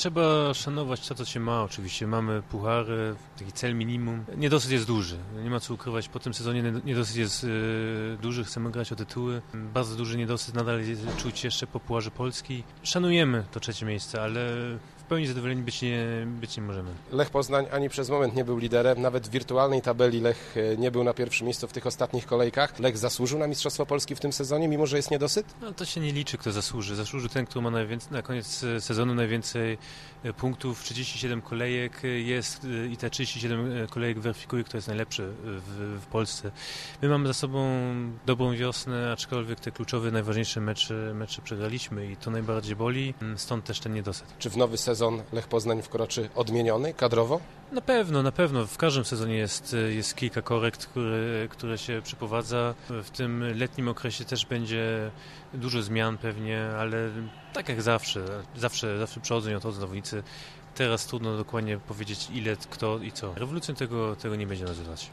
Trzeba szanować to, co się ma. Oczywiście mamy puchary, taki cel minimum. Niedosyt jest duży. Nie ma co ukrywać. Po tym sezonie niedosyt jest duży. Chcemy grać o tytuły. Bardzo duży niedosyt nadal jest czuć jeszcze po Pucharze Polski. Szanujemy to 3. miejsce, ale w pełni zadowoleni być nie możemy. Lech Poznań ani przez moment nie był liderem. Nawet w wirtualnej tabeli Lech nie był na pierwszym miejscu w tych ostatnich kolejkach. Lech zasłużył na Mistrzostwo Polski w tym sezonie, mimo że jest niedosyt? No, to się nie liczy, kto zasłuży. Zasłużył ten, kto ma na koniec sezonu najwięcej punktów, 37 kolejek jest i te 37 kolejek weryfikuje, kto jest najlepszy w Polsce. My mamy za sobą dobrą wiosnę, aczkolwiek te kluczowe, najważniejsze mecze przegraliśmy i to najbardziej boli, stąd też ten niedosyt. Czy w nowy sezon Lech Poznań wkroczy odmieniony kadrowo? Na pewno. W każdym sezonie jest kilka korekt, które się przeprowadza. W tym letnim okresie też będzie dużo zmian pewnie, ale tak jak zawsze przychodzą i odchodzą zawodnicy. Teraz trudno dokładnie powiedzieć ile, kto i co. Rewolucją tego nie będzie nazywać.